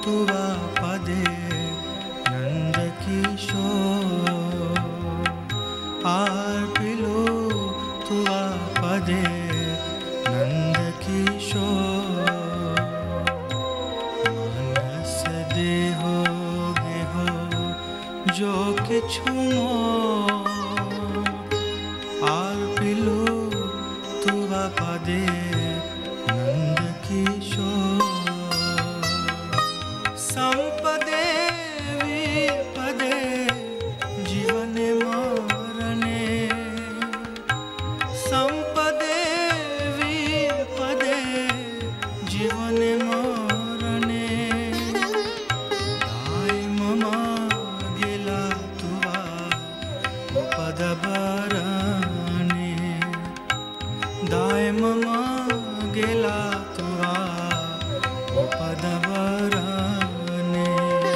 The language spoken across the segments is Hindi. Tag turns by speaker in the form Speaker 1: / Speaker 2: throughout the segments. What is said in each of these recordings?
Speaker 1: तुवा पदे नंद किशोर आर पिलो तुवा पदे नंद किशोर मानस देहो गेहो जो किछु मोर आर पिलो तुवा पदे नंद किशोर संपदे विपदे जीवने मरणे संपदे विपदे जीवने मरणे दाय ममा गेला तुवा पद बरणे दाय ममा गेला तुवा पद बरणे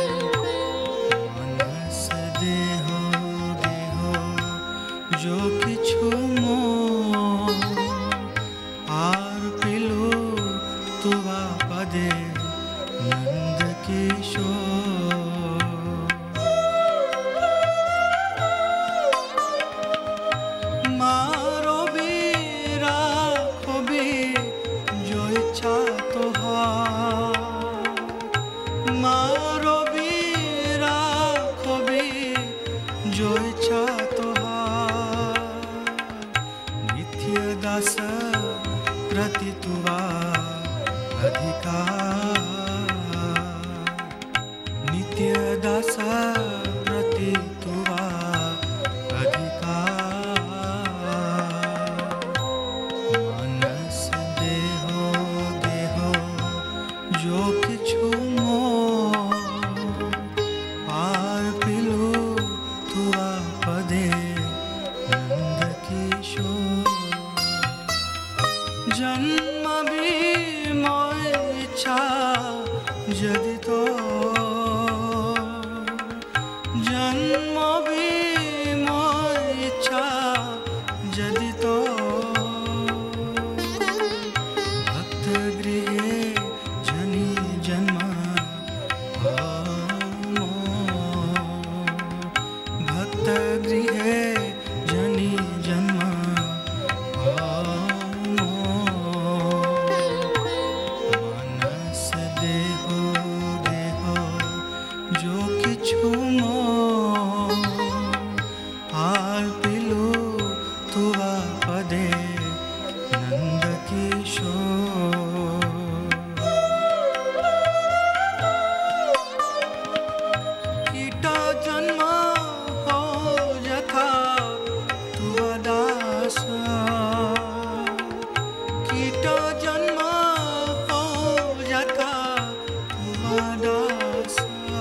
Speaker 1: मनस देहो गेहो जो किछु मोर आर पिलो तुवा पदे नंद किशोर मारो बीरा खोबी जो इच्छा तोहार मारो बीरा खोबी जो इच्छा तोहार नित्य दास प्रति तुवा अधिकार नित्य दास प्रति तुवा अधिकार मनस देहो गेहो जो किछु मोर आर पिलो तुवा पदे नंद किशोर जन्म भी मोर इच्छा यदि तो जन्म भी मोर इच्छा यदि तो भक्त गृहे जनि जन्म भक्त गृहे जनि जन्म मनस देहो गेहो जो किछु मोर आर पिलो तुवा पदे नंद किशोर कीट जन्म हो यथा तुवा दास कीट जन्म हो यथा तुवा दास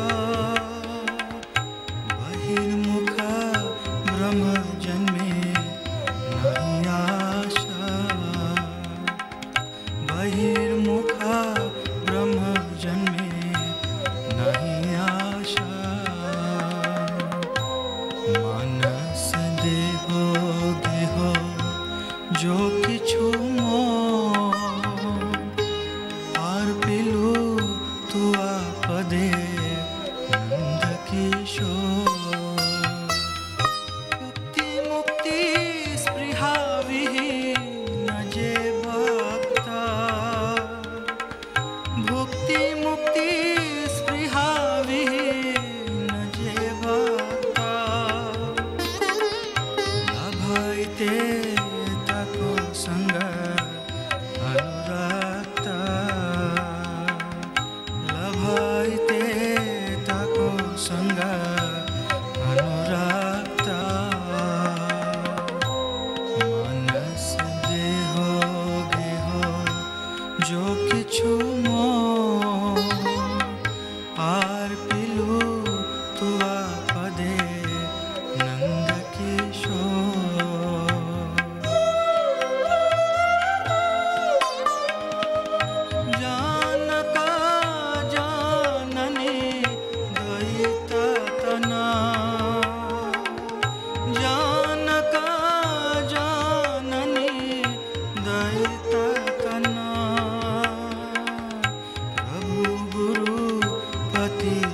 Speaker 1: बहिर्मुख ब्रह्म जन्मे नहीं आशा बहिर्मुख ब्रह्म जन्मे नहीं आशा मनस देहो गेहो जो किछु मोर आर पिलो तुवा पदे नंद किशोर मुक्ति स्पृहा विहीन जे भक्ता भुक्ति मुक्ति स्पृहा विहीन जे भक्ता लभैते तको संग अनुरक्ता लभैते तको संग अनुरक्ता मनस देहो गेहो जो किछु मोर गति